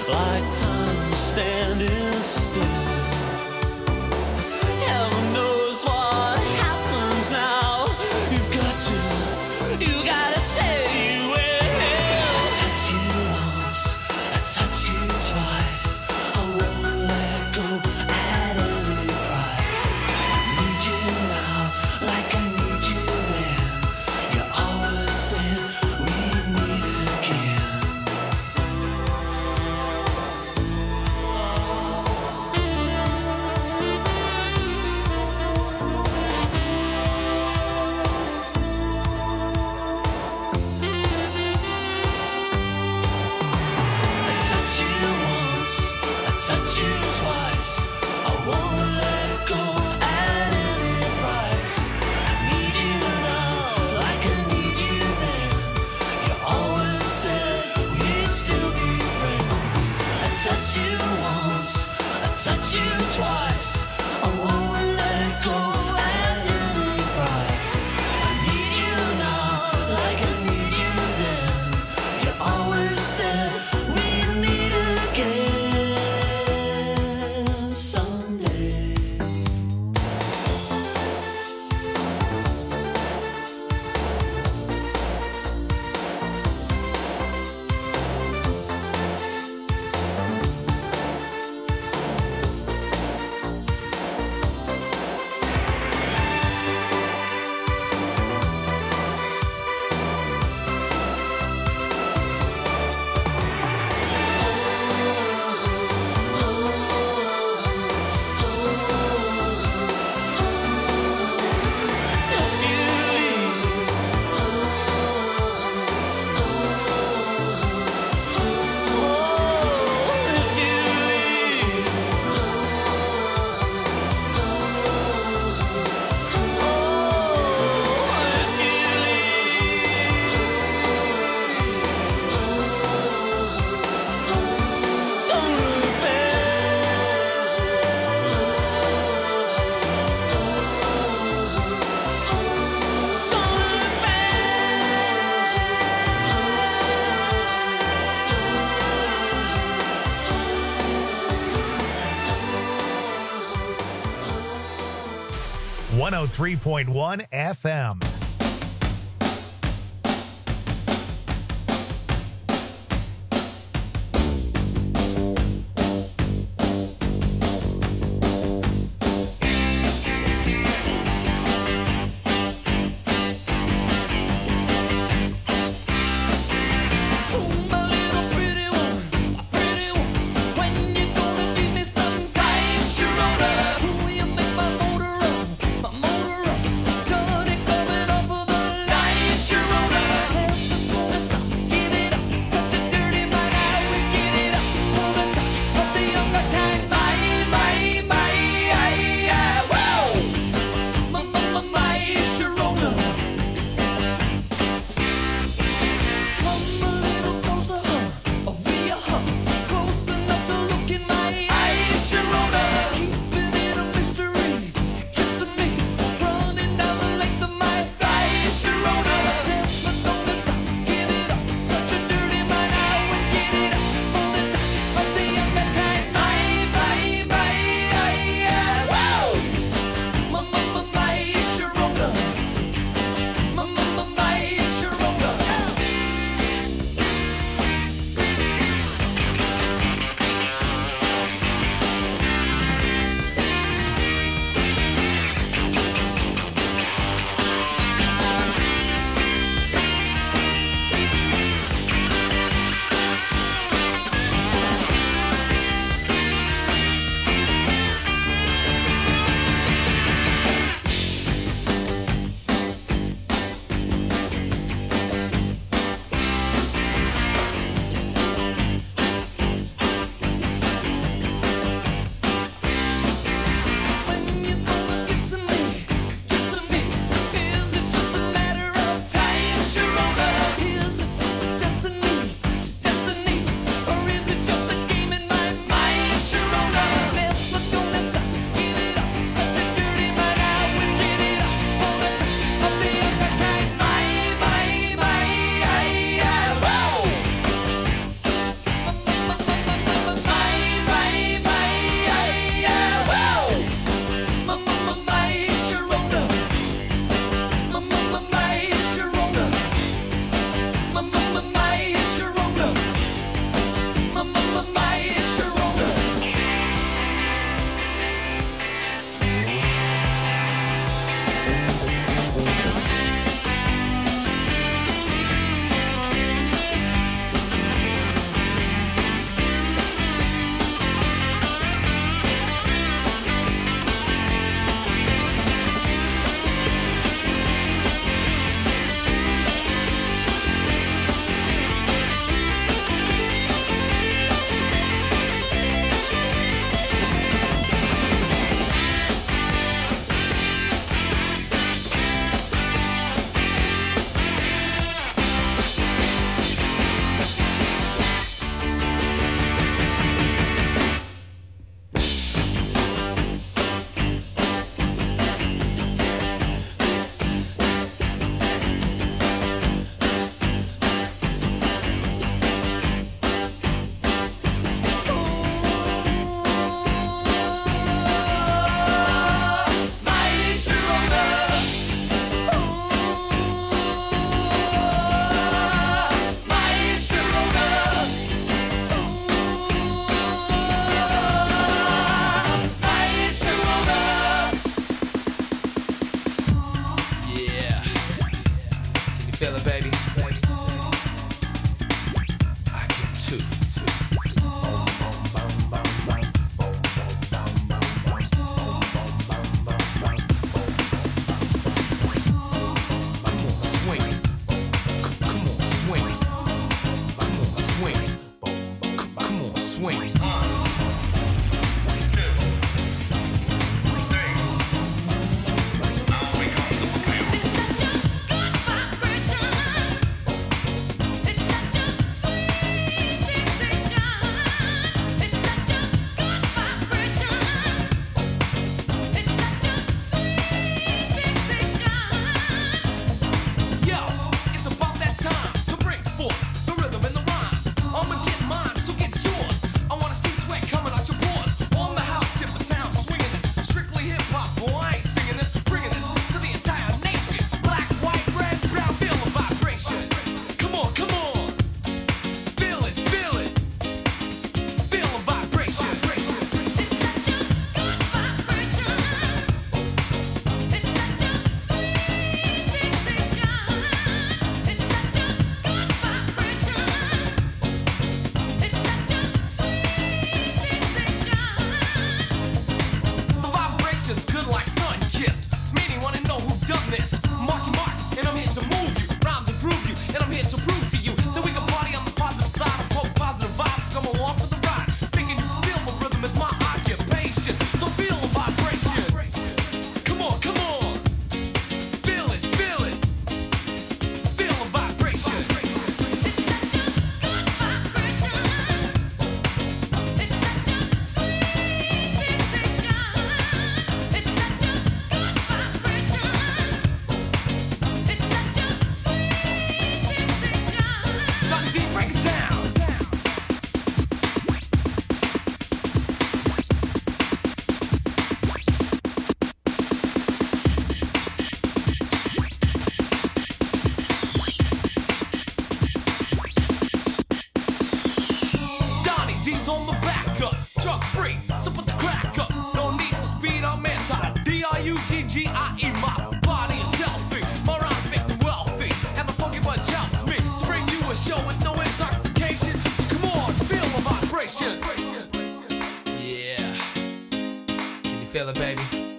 like time standing still. Heaven knows what happens now. You gotta say you will. Touch you once, I touch you twice. I won't let go at any price. I need you now, like I need you then. You always said we'd meet again. Touch you twice, I won't let go at any price. I need you now, like I need you then. You always said we'd still be friends. I touch you once, I touch you twice, I won't let go at any price. I need you now, like I need you then. You always said we'd meet again. One 103.1 FM. Coming D-R-U-G-G-I-E, my body is healthy, my rhymes make me wealthy, and the funky bunch helps me to bring you a show with no intoxication. So come on, feel the vibration. Yeah, can you feel it, baby?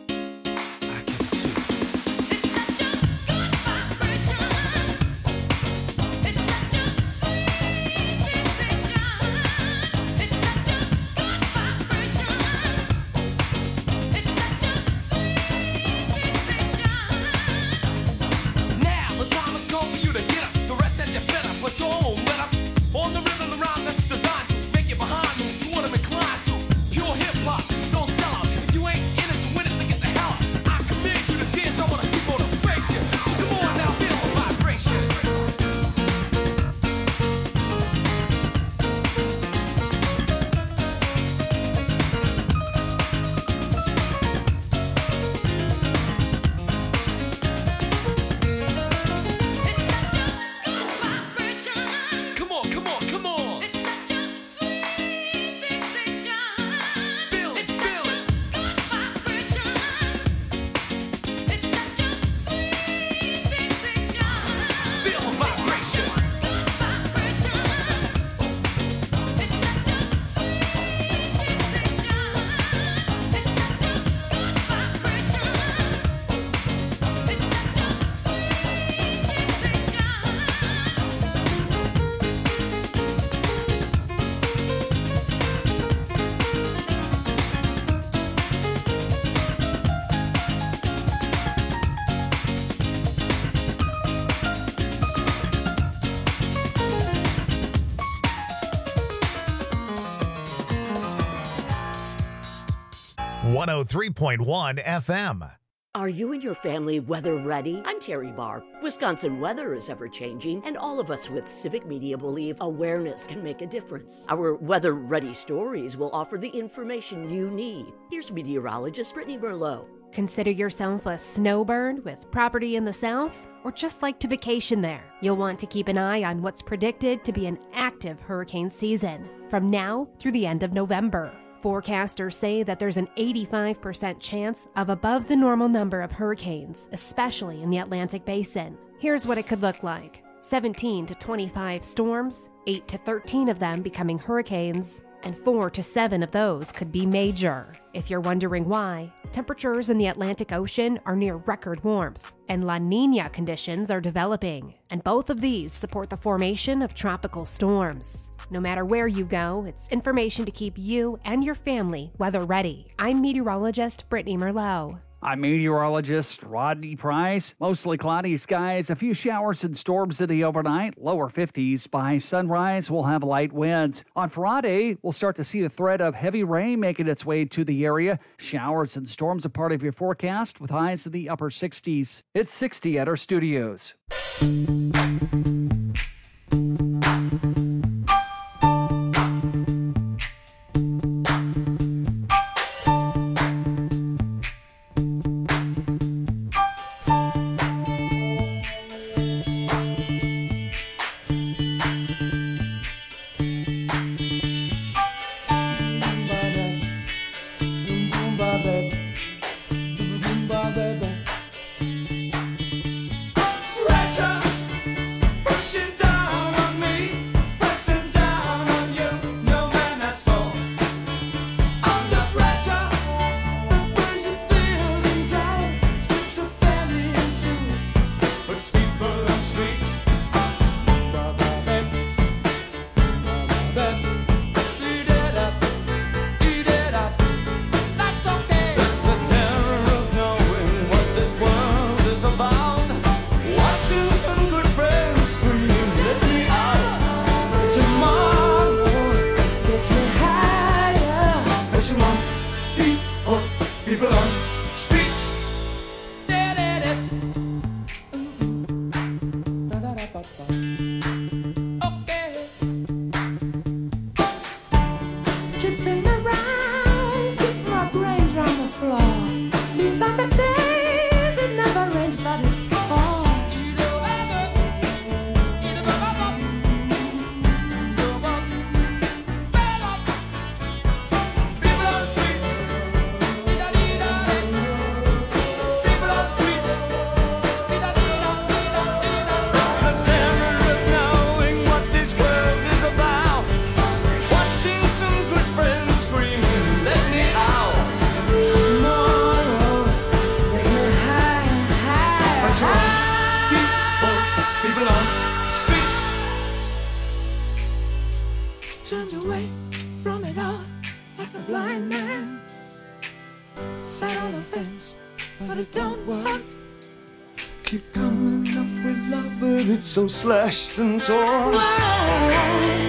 I can too. It's such a good vibration. It's such a sweet sensation. It's such a good vibration. It's such a sweet sensation. Now the time has come for you to get up. The rest that you fed up, but your own let up. On the rhythm, the rhyme that's designed to make it behind me. To what I'm inclined to. Pure hip hop, don't sell out. If you ain't in it to win it, then get the hell out. I command you to dance. I wanna see motivation. So come on now, feel the vibration. It's such a good vibration. Come on, come on, come on. It's such a sweet sensation. Feel it, It's feel such a it. good vibration. It's such a sweet sensation. Feel the vibration. Good vibration. It's such a sweet sensation. It's such a good vibration. It's such a Sensation. 103.1 FM. Are you and your family weather ready? I'm Terry Barr. Wisconsin weather is ever changing, and all of us with Civic Media believe awareness can make a difference. Our weather ready stories will offer the information you need. Here's meteorologist Brittany Merlot. Consider yourself a snowbird with property in the south, or just like to vacation there. You'll want to keep an eye on what's predicted to be an active hurricane season from now through the end of November. Forecasters say that there's an 85% chance of above the normal number of hurricanes, especially in the Atlantic Basin. Here's what it could look like. 17 to 25 storms, 8 to 13 of them becoming hurricanes, and 4 to 7 of those could be major. If you're wondering why, temperatures in the Atlantic Ocean are near record warmth, and La Niña conditions are developing, and both of these support the formation of tropical storms. No matter where you go, it's information to keep you and your family weather ready. I'm meteorologist Brittany Merlot. I'm meteorologist Rodney Price. Mostly cloudy skies, a few showers and storms in the overnight, lower 50s. By sunrise, we'll have light winds. On Friday, we'll start to see the threat of heavy rain making its way to the area. Showers and storms are part of your forecast with highs in the upper 60s. It's 60 at our studios. Turned away from it all like a blind man. Sat on the fence, but it don't work. Keep coming up with love, but it's so slashed and torn. Why?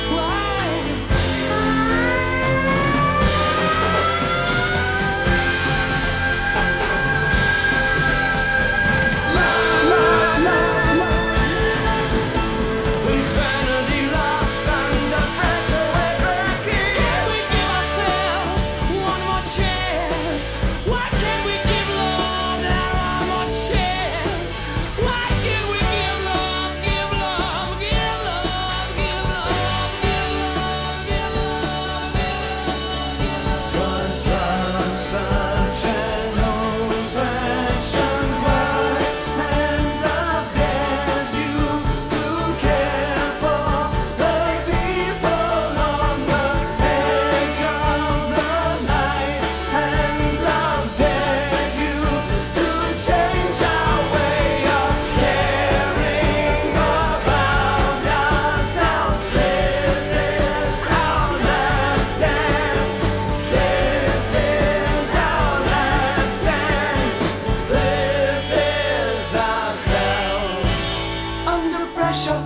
Insanity laughs under pressure we're breaking. Can we give ourselves one more chance? Why can't we give love that one more chance? Why can't we give love, give love, give love, give love, give love, give love, give love? 'Cause love's such an old-fashioned word, and love dares you to care for the people on the edge of the night, and love dares you to change our way of caring about ourselves. This is our last dance. This is our last dance. This is ourselves. Under pressure.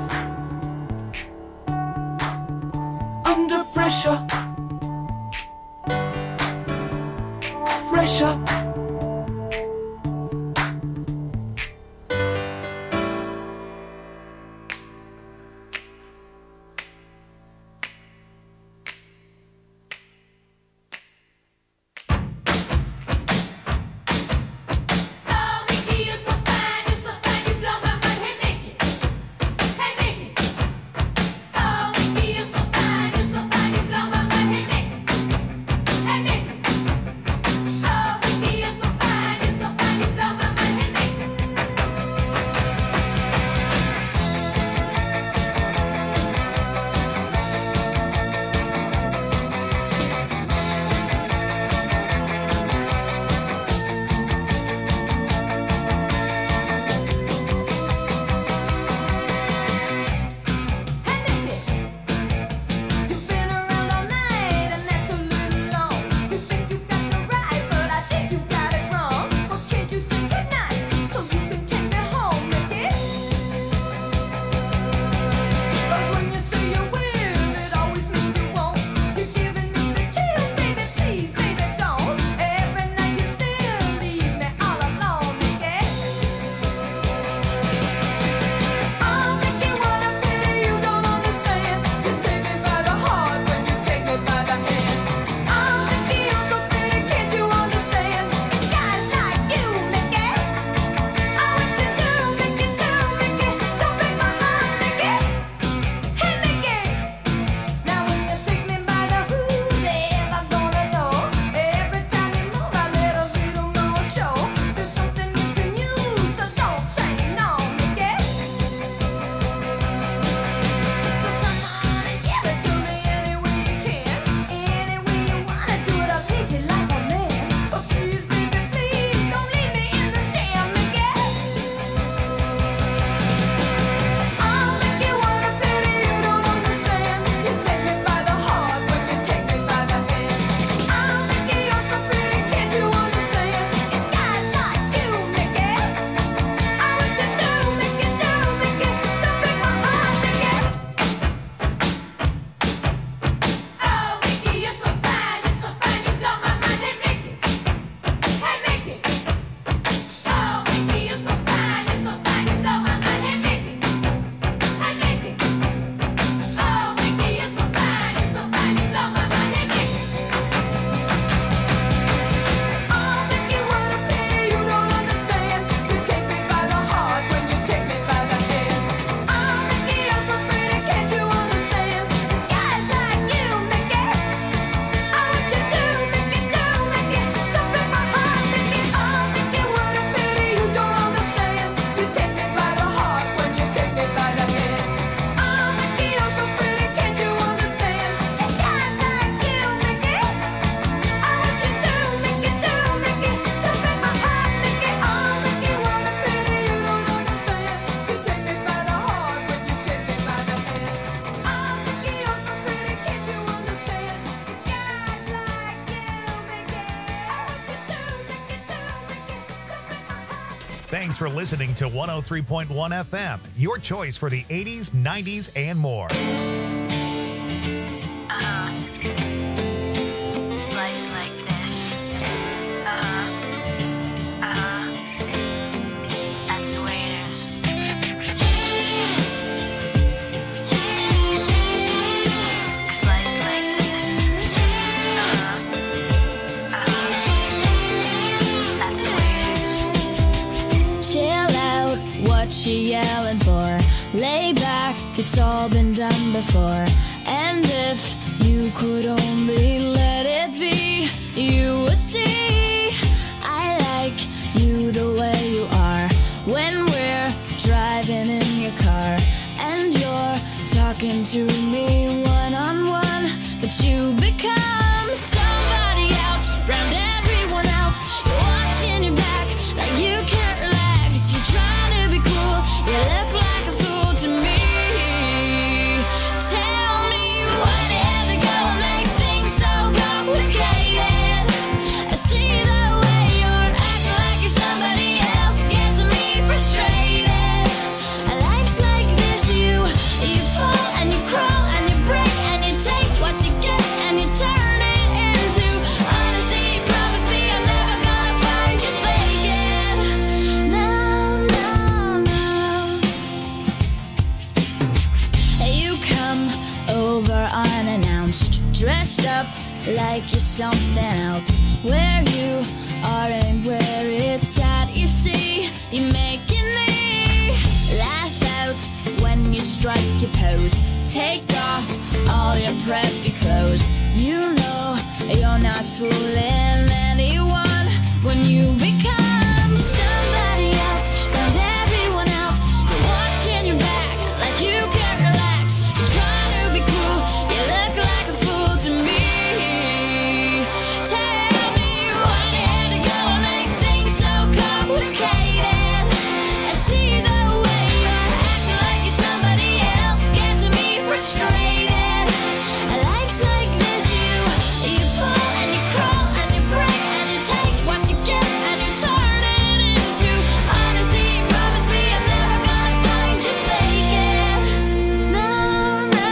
Under pressure. Pressure. Oh, Mickey, you're so fine, you blow my mind. Hey, Mickey, oh, Mickey, you're so fine, you blow my mind. Hey, Mickey, oh, Mickey, Thanks for listening to 103.1 FM, your choice for the 80s, 90s, and more. Life's like this. That's the way it is. Cause life's like this. That's the way it is. Chill out, what you yelling for? Lay back, it's all been done before. And if you could only let it be, you would see I like you the way you are. When we're driving in your car and you're talking to me one-on-one, but you become somebody else round everyone else. You're watching your back like you can't relax. You're trying to be cool, you look like a fool to me. Tell me what you have to go and make things so complicated. I see the way you're acting like you're somebody else, gets me frustrated. Life's like this, you fall and you crawl and you break and you take what you get and you turn it into honesty. Promise me I'm never gonna find you faking. No, no, no. You come over unannounced, dressed up like you're something else. Where you are and where it's at, you see, you're making me laugh out when you strike your pose. Take off all your preppy clothes. You know you're not fooling anyone when you become somebody else round everyone else. You're watching your back like you can't relax. You're trying to be cool, you look like a fool to me. Tell me why you had to go and make things so complicated. I see the way you're acting like you're somebody else, gets me frustrated. Life's like this, you fall and you crawl and you break and you take what you get and you turn it into honesty. Promise me I'm never gonna find you faking. No, no,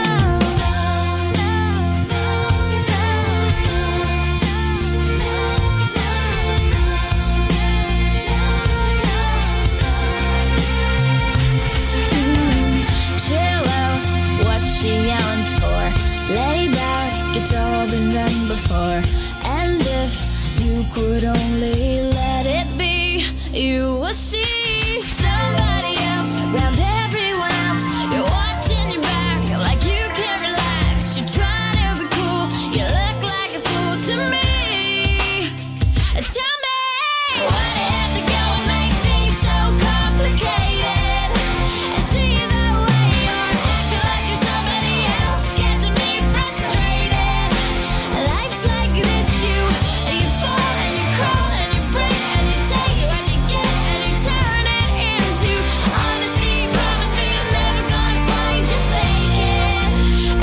chill out, what you yelling for? Lay back, it's all been done before. And if you could only let it be, you will see somebody else round everyone else. You're watching your back like you can't relax. You're trying to be cool, you look like a fool to me. Tell me why you have to go and make things so complicated. I see the way you're acting like you're somebody else, gets me frustrated. Life's like this, you fall and you crawl and you break and you take what you get and you turn it into honesty. Promise me I'm never gonna find you faking.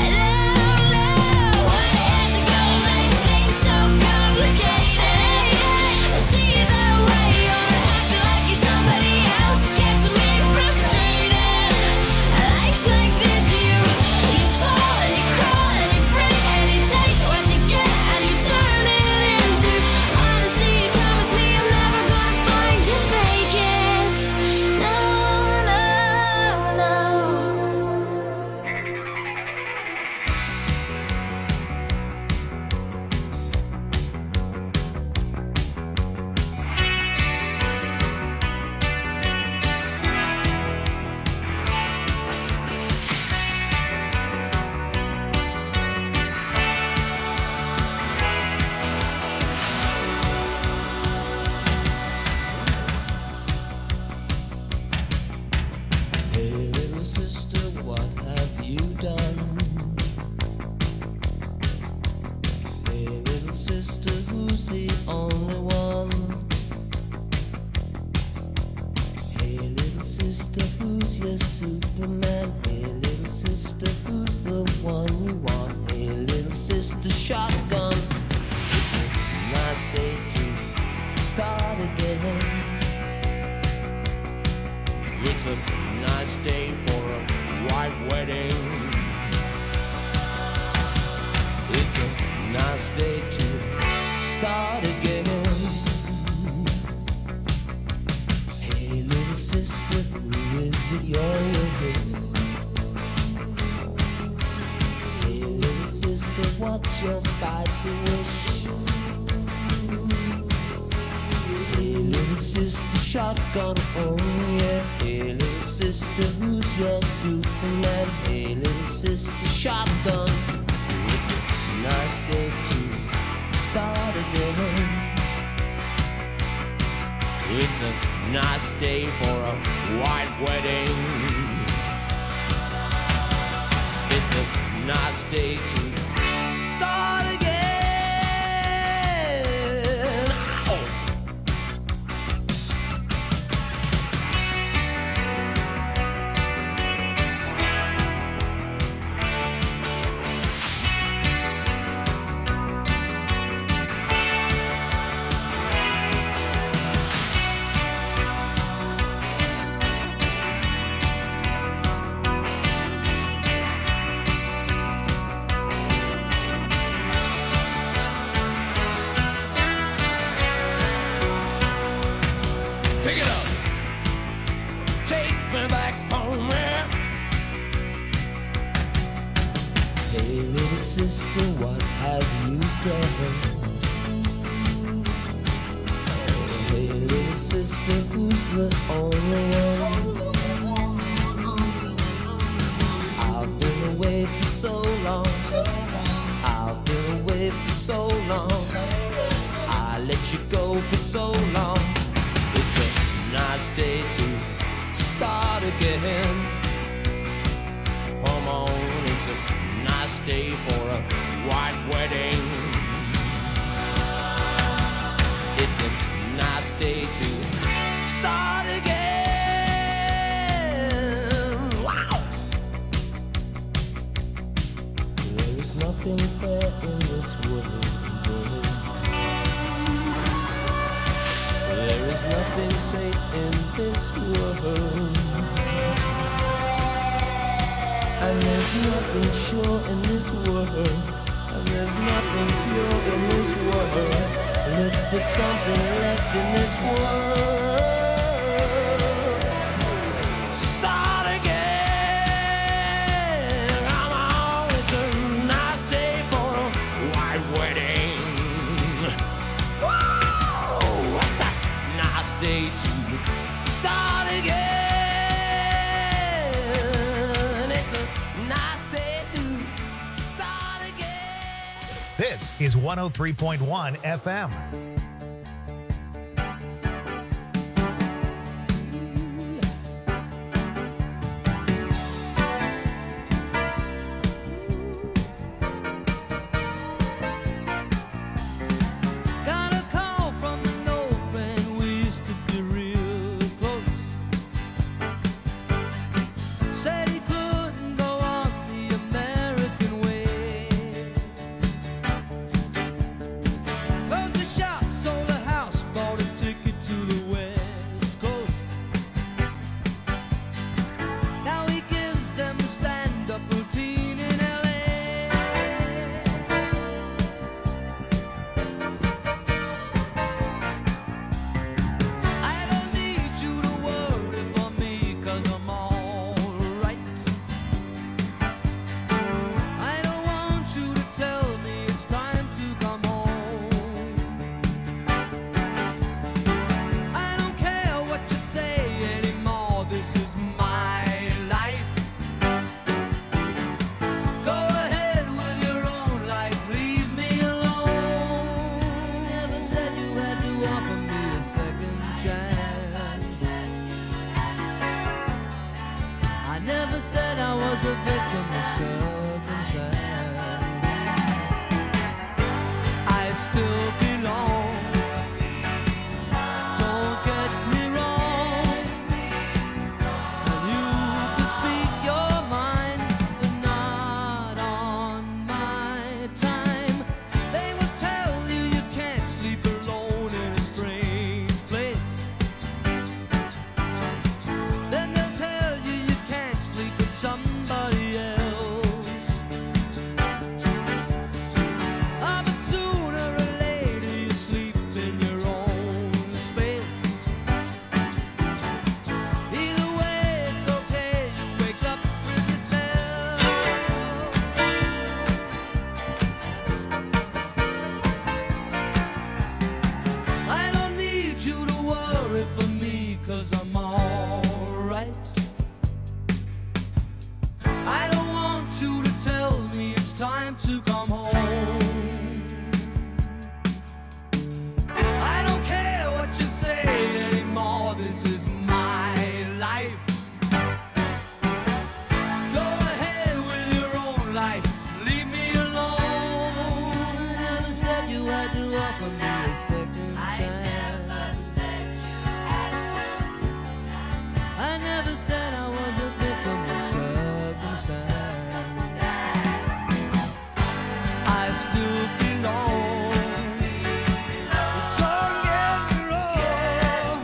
Love, why you have to go and make things so complicated? I see the way you're acting like you're somebody else, gets me frustrated. Life's like this, you fall and you crawl and you break and you take what you get and you turn it into honesty. Promise me I'm never gonna find you faking. No, no, no. Hey little sister, what have you done? Hey little sister, who's the only one? Hey little sister, who's your Superman? Hey little sister, who's the one you want? Hey little sister, shotgun. It's a nice day to start again. shotgun. Oh yeah. Hey little sister, who's your Superman? Hey little sister, shotgun. It's a nice day to start again. It's a nice day for a white wedding. It's a nice day to start again. Ow. Pick it up. Take me back home, yeah. Hey, little sister, what have you done? Hey, little sister, who's the only one? I've been away for so long. I've been away for so long. I let you go for so long. It's a nice day to start again. Come on, it's a nice day for a white wedding. It's a nice day to start again. Wow! There is nothing fair in this world. There is nothing safe in this world. And there's nothing sure in this world. And there's nothing pure in this world. Look for something left in this world. Start again. Come on, it's a nice day for a white wedding. Whoa, it's a nice day to start again. It's a nice day to start again. This is 103.1 FM. Got a call from an old friend, we used to be real close. Said he couldn't go on the American way. Closed the shop, sold a house, bought a ticket to the West Coast. Now he gives them a stand-up routine in LA. I don't need you to worry for me, 'cause I'm alright. I don't want you to tell me it's time to come home. I don't care what you say anymore, this is my life. Go ahead with your own life, leave me alone. Never said you had to offer me a second chance. I never said I was a victim of circumstance. I still belong. Don't get me wrong. And you can speak your mind, but not on my time. They will tell you you can't sleep alone in a strange place. Then they'll tell you you can't sleep with somebody else. Ah, but sooner or later offer me a second chance. I never said I was a victim of circumstance. I still belong. Don't get me wrong.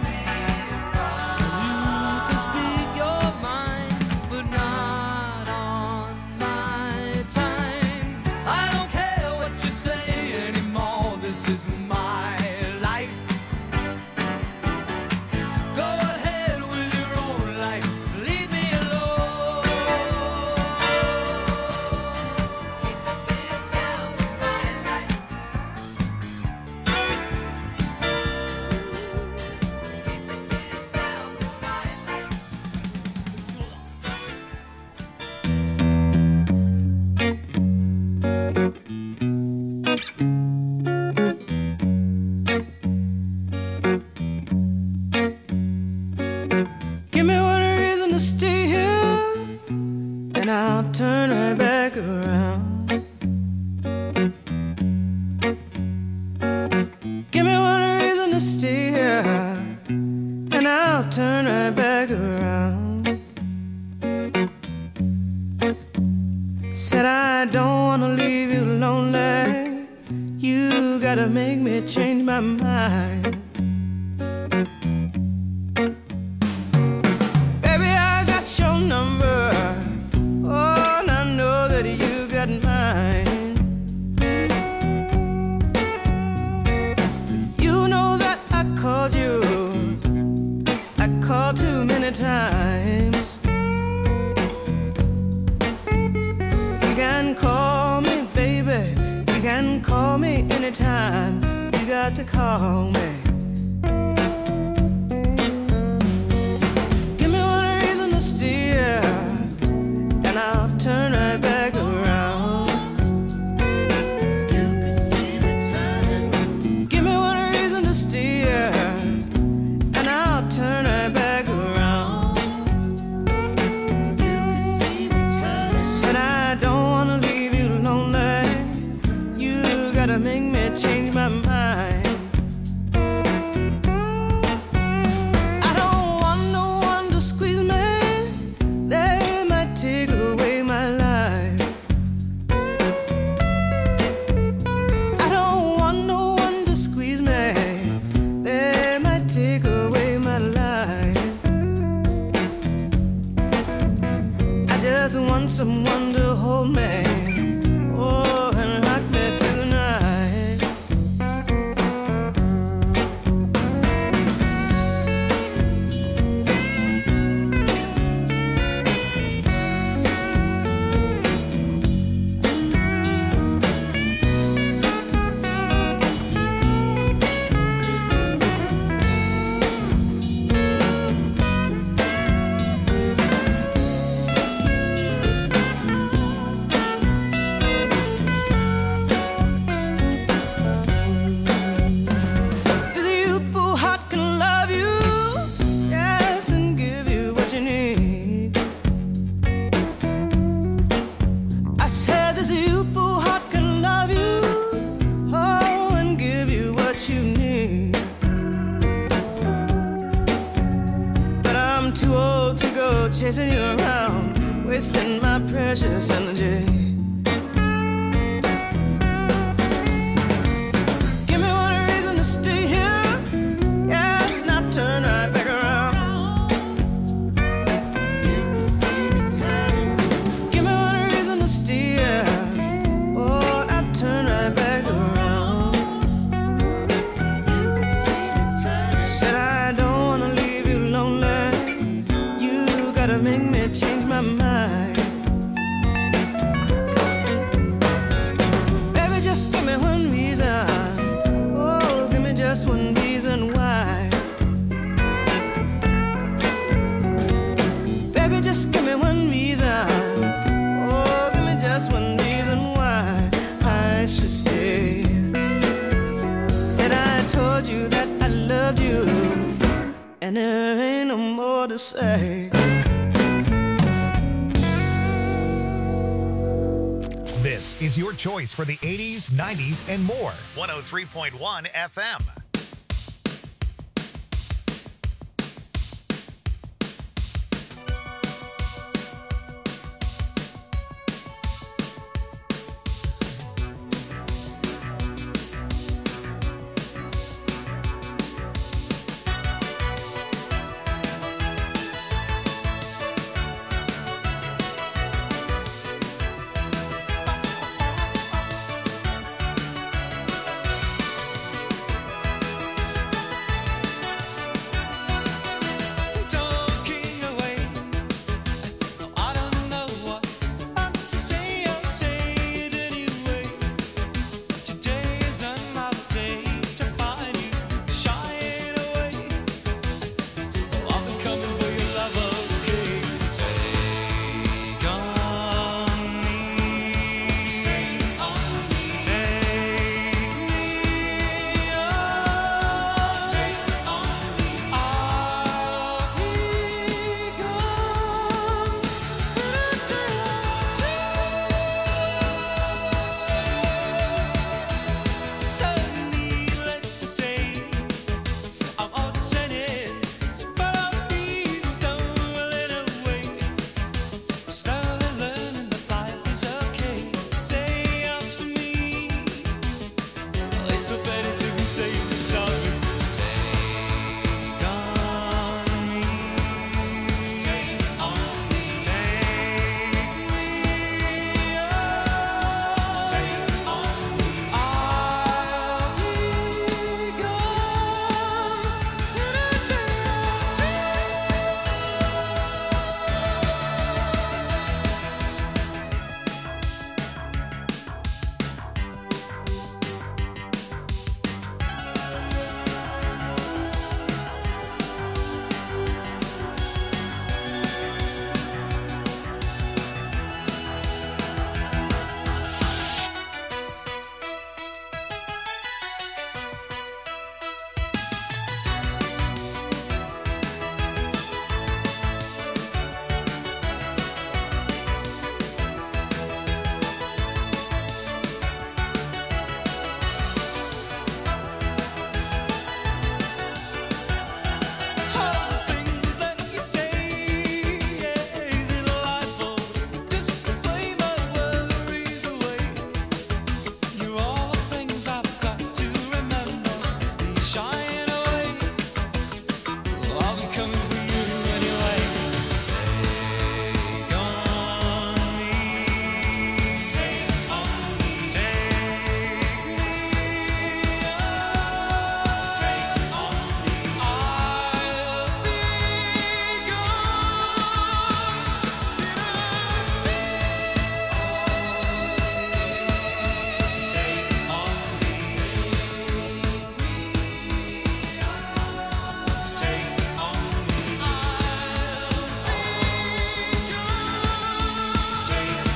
You can speak your mind, but not on my time. I don't care what you say anymore. This is my life. Go ahead with your own life. Leave me alone. Keep it to yourself. It's my life. Keep it to yourself. It's my life. Give me one reason to stay here, and I'll turn right back around. Give me one reason to stay here, and I'll turn right back around. Said I don't wanna leave you lonely. You gotta make me change my mind. Baby, I got your number. Oh, and I know that you got mine. You know that I called you. I called too many times. You can call me, baby. You can call me anytime. You got to call me. Give me one reason to steer, and I'll turn right back around. You can see me turning. Give me one reason to steer, and I'll turn right back around. You can see me turning. Said I don't wanna leave you lonely. You gotta make me change my mind. I don't want no one to squeeze me. They might take away my life. I don't want no one to squeeze me. They might take away my life. I just want someone to hold me. Oh, and rock me through the night. The youthful heart can love you, yes, and give you what you need. I said this youthful heart can love you, oh, and give you what you need. But I'm too old to go chasing you around, wasting my precious energy. Give me one reason to stay here, yes, and I'll turn right back around. You can see me turning. Give me one reason to stay here, oh, and I'll turn right back around. You can see me turning. Said I don't wanna leave you lonely. You gotta make me change my mind. Baby, just give me one reason. Oh, give me just one reason why. Baby, just give me one reason. Oh, give me just one reason why I should stay. Said I told you that I loved you, and there ain't no more to say. This is your choice for the 80s, 90s, and more. 103.1 FM. Talking away, I don't know what to say. I'll say it anyway. Today is another day to find you shying away. I've been coming for your love, okay? Take on me, take on me, take me, oh, take on me. I'll be gone. So needless to say, I'm on sentence, but I'll be stolen away. Slowly learning that life is okay. Say up to me, it's no better to be safe than sorry. Take on me, take on me, take me, oh, take on me. I'll be all the things that you say, is it delightful just to play my worries away? You're all the things I've got to remember. You're shying away. I'll be coming for you anyway. Take on me, take on me, take me, oh, take on me. I'll be gone. Take on me, take on me. Take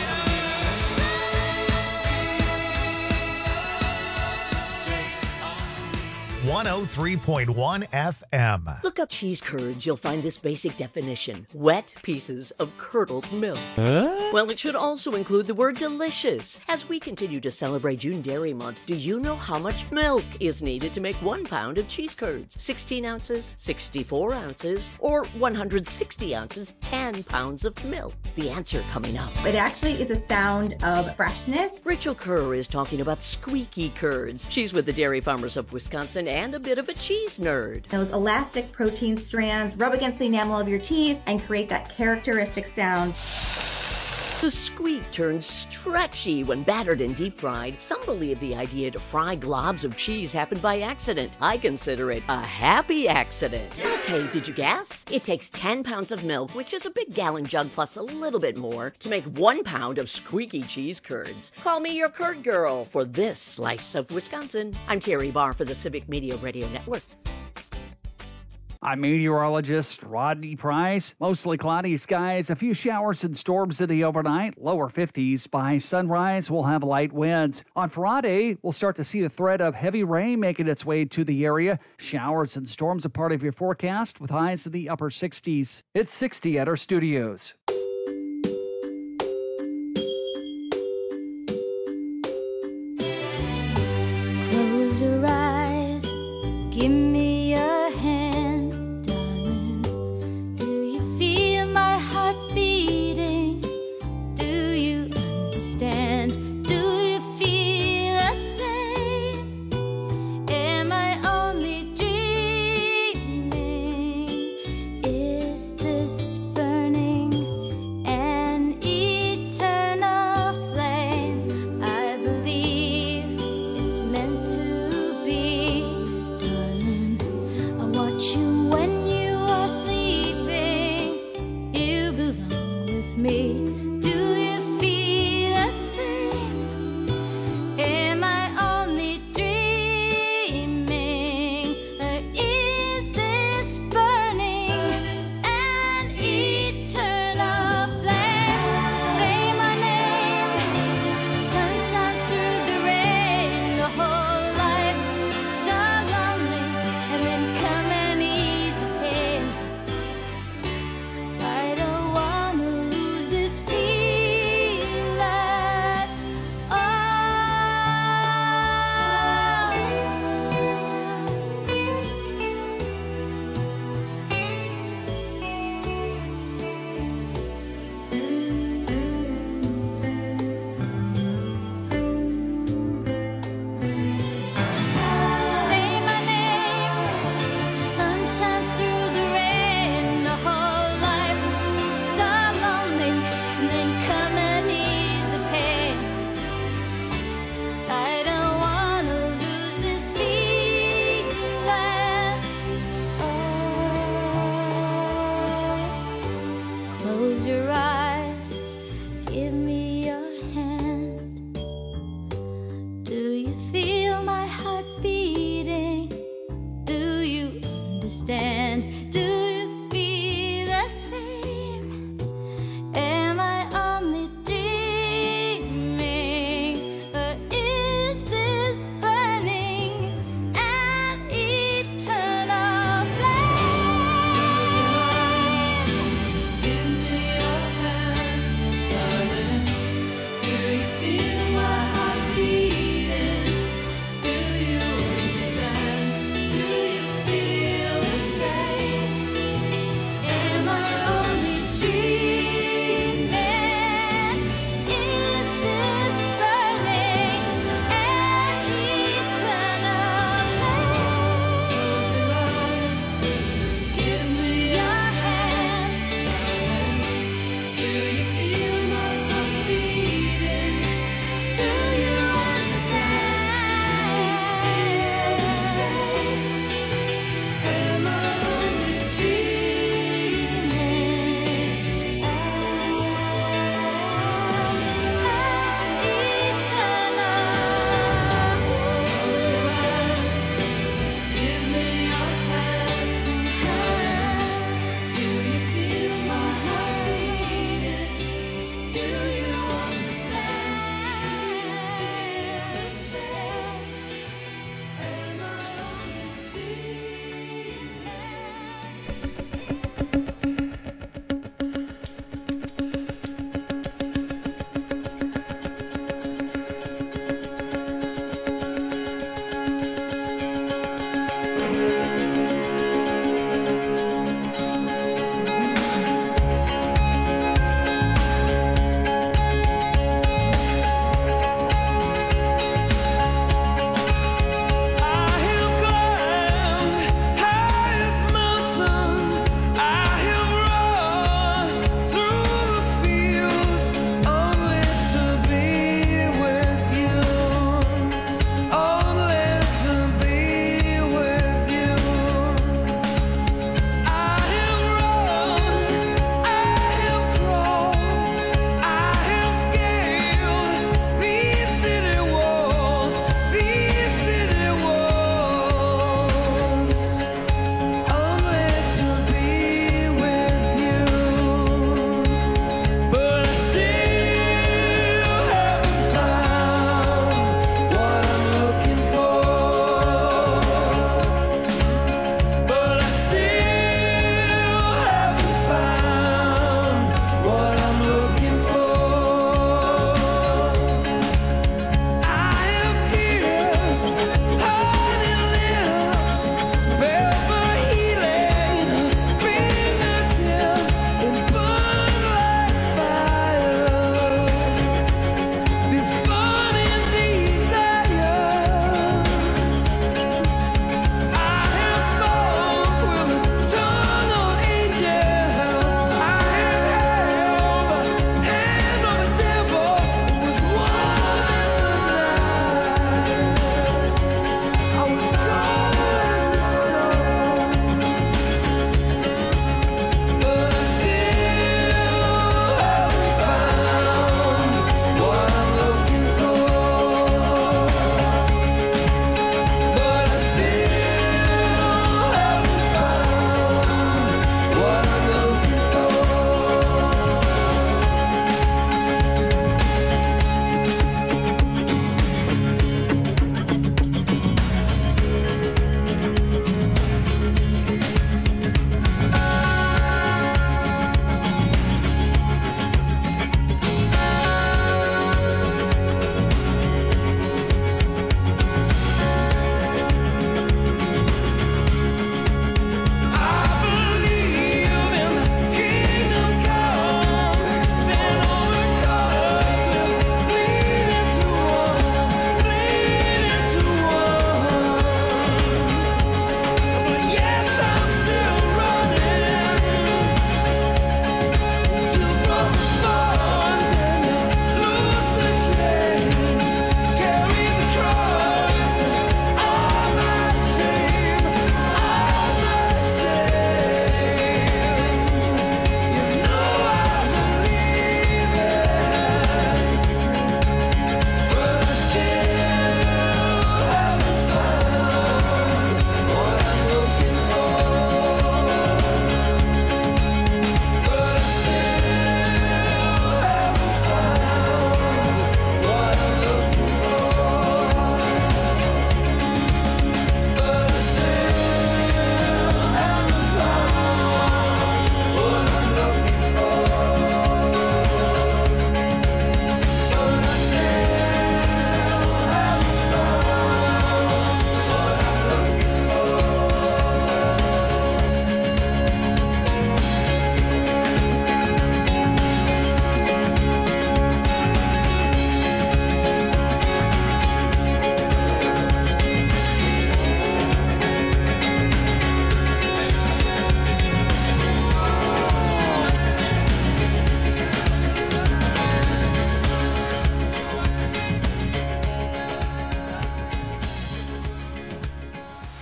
on me. 103.1 FM. Look up cheese curds, you'll find this basic definition: wet pieces of curdled milk. Well, it should also include the word delicious. As we continue to celebrate June Dairy Month, do you know how much milk is needed to make 1 pound of cheese curds? 16 ounces, 64 ounces, or 160 ounces, 10 pounds of milk? The answer coming up. It actually is a sound of freshness. Rachel Kerr is talking about squeaky curds. She's with the Dairy Farmers of Wisconsin and a bit of a cheese nerd. Those elastic protein strands rub against the enamel of your teeth and create that characteristic sound. The squeak turns stretchy when battered and deep fried. Some believe the idea to fry globs of cheese happened by accident. I consider it a happy accident. Okay, did you guess? It takes 10 pounds of milk, which is a big gallon jug plus a little bit more, to make 1 pound of squeaky cheese curds. Call me your curd girl for this slice of Wisconsin. I'm Terry Barr for the Civic Media Radio Network. I'm meteorologist Rodney Price. Mostly cloudy skies, a few showers and storms in the overnight, lower 50s. By sunrise, we'll have light winds. On Friday, we'll start to see the threat of heavy rain making its way to the area. Showers and storms a part of your forecast with highs in the upper 60s. It's 60 at our studios.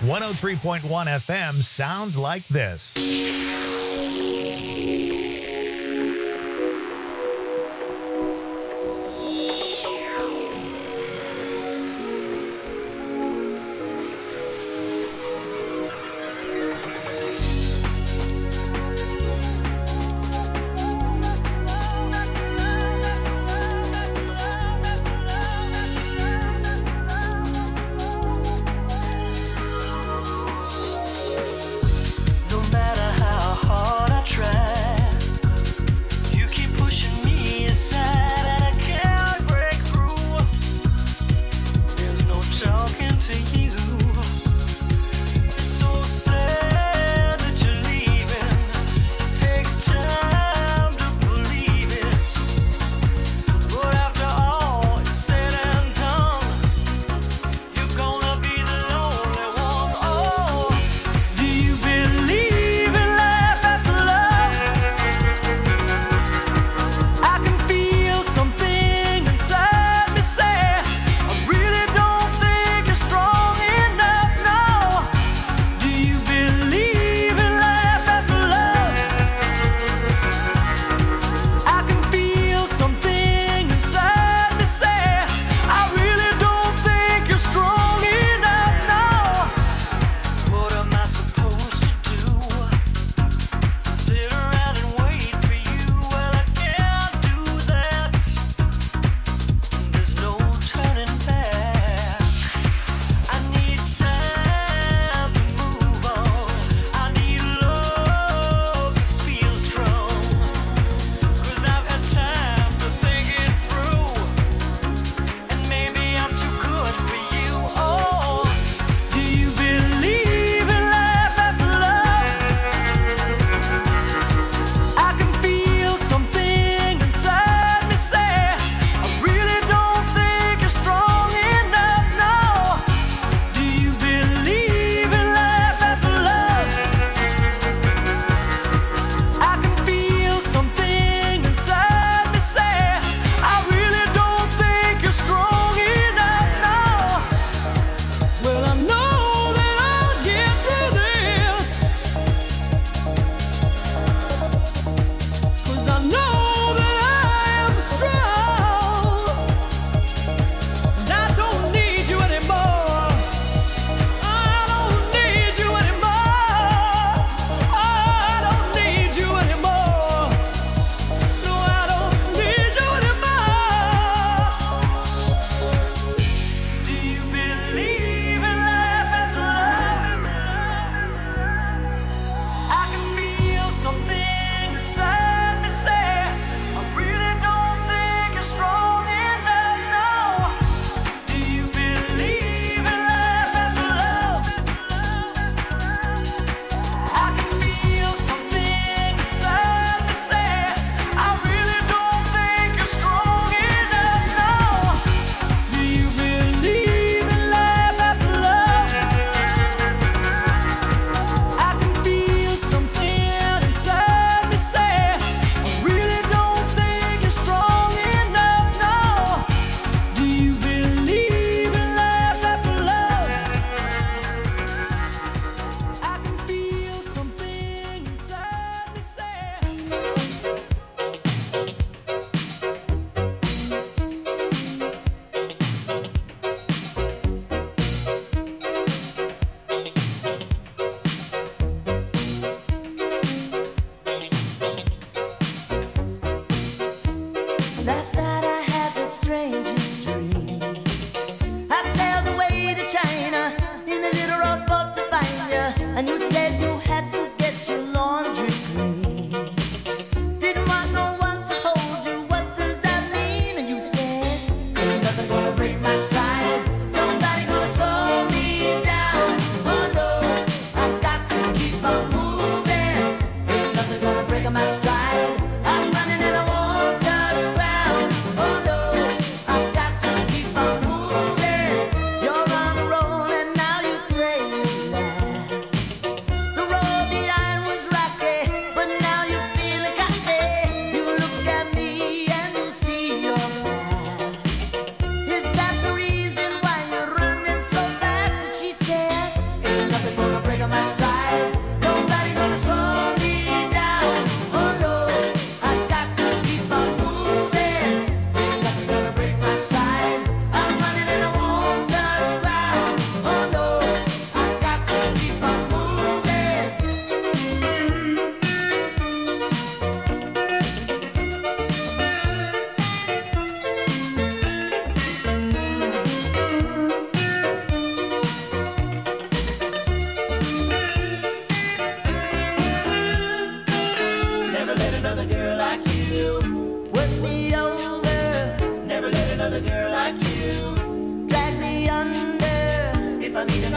103.1 FM sounds like this. No matter how hard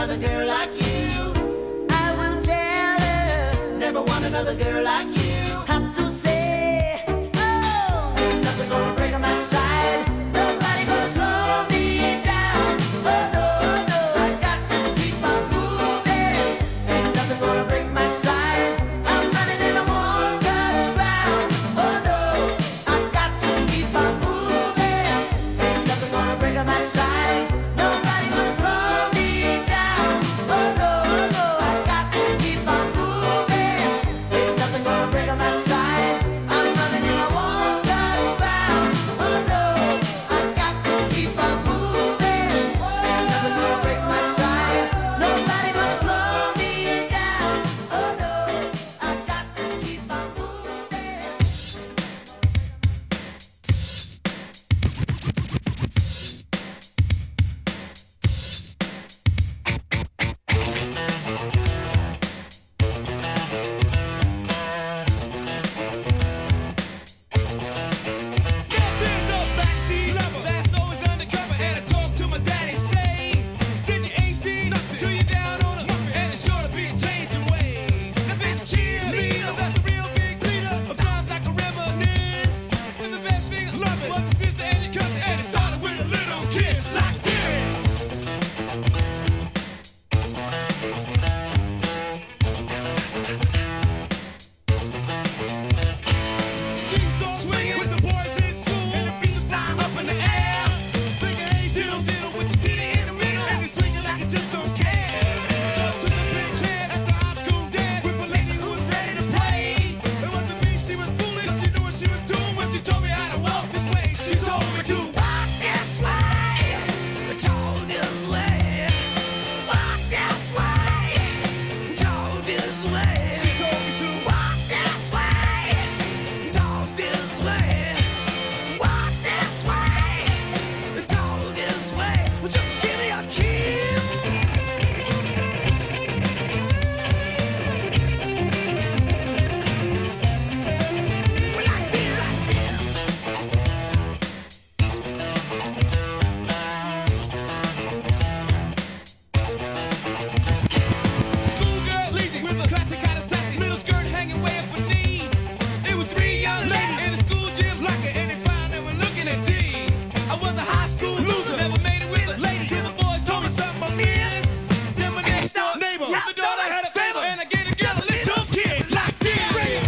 another girl like you. I will tell her, never want another girl like you. Have to say, oh, ain't nothing gonna break my stride. Nobody gonna slow me down. Oh no, no, I got to keep on moving. Ain't nothing gonna break my stride. I'm running and I won't touch ground. Oh no, I got to keep on moving. Ain't nothing gonna break my stride. Nobody gonna slow me down. Oh no, no, I got to keep on moving. Ain't nothing gonna break my stride. I'm running and I won't touch ground. Oh no, I got to keep on moving. Ain't nothing gonna break my stride. Nobody gonna slow me down. Oh no, I got to keep on moving. There's a backseat lover that's always undercover, and I talk to my daddy, say, send your AC till you're down on her, and it's sure to be a changing ways. Now there's a cheerleader that's the real big leader of times like a reminisce. And the best thing I love it was a sister and your cousin, and it started with a little kiss like this. Seesaw swinging with the boys in tune, and the feet flying up in the air. Singing hey diddle diddle with the titty in the middle, and we swinging like I just don't care. So I took a big chance at the high school dance with a lady who was ready to play. It wasn't me she was fooling, 'cause she knew what she was doing when she told me how to walk this way. She told me to walk this way, talk this way, walk this way, talk this way. She told me to walk this way, talk this way, walk this way, talk this way. Well, just give me a kiss. Well, like this. Schoolgirl, sleazy, with a classic kind of sassy little skirt hanging way up her knee. There were three young ladies in the school gym, like an 85, they were looking at T. I was a high school loser, never made it with a lady. Till the boys told me something I missed. Then my next door neighbor, with the daughter had a favor, and I gave the girl a little kid like this.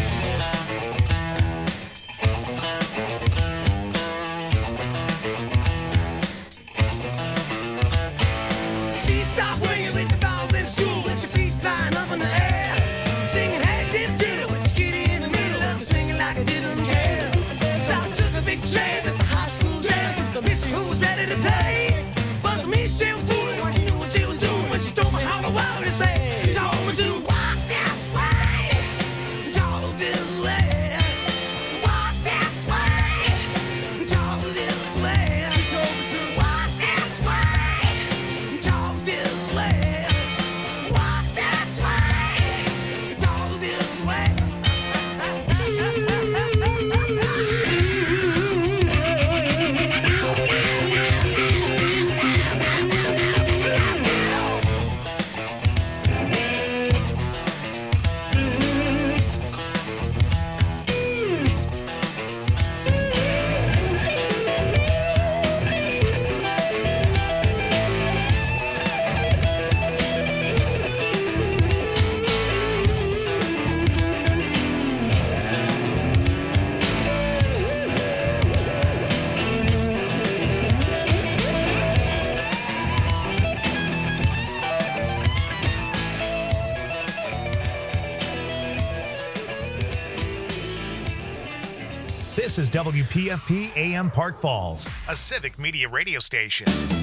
Seesaw swinging with the balls in school, with your feet flying up in the air. Singing hey diddle diddle with your kitty in the middle, and swinging like I didn't care. So I took a big chance at the high school dance with the missy who was ready to play. But for me she was fooling, when she knew what she was doing, when she told me how to walk this way. She told me to walk this way, talk this way, walk this way, talk this way. She told me to walk this way, talk this way, walk this way, talk this way. This is WPFP AM Park Falls, a civic media radio station.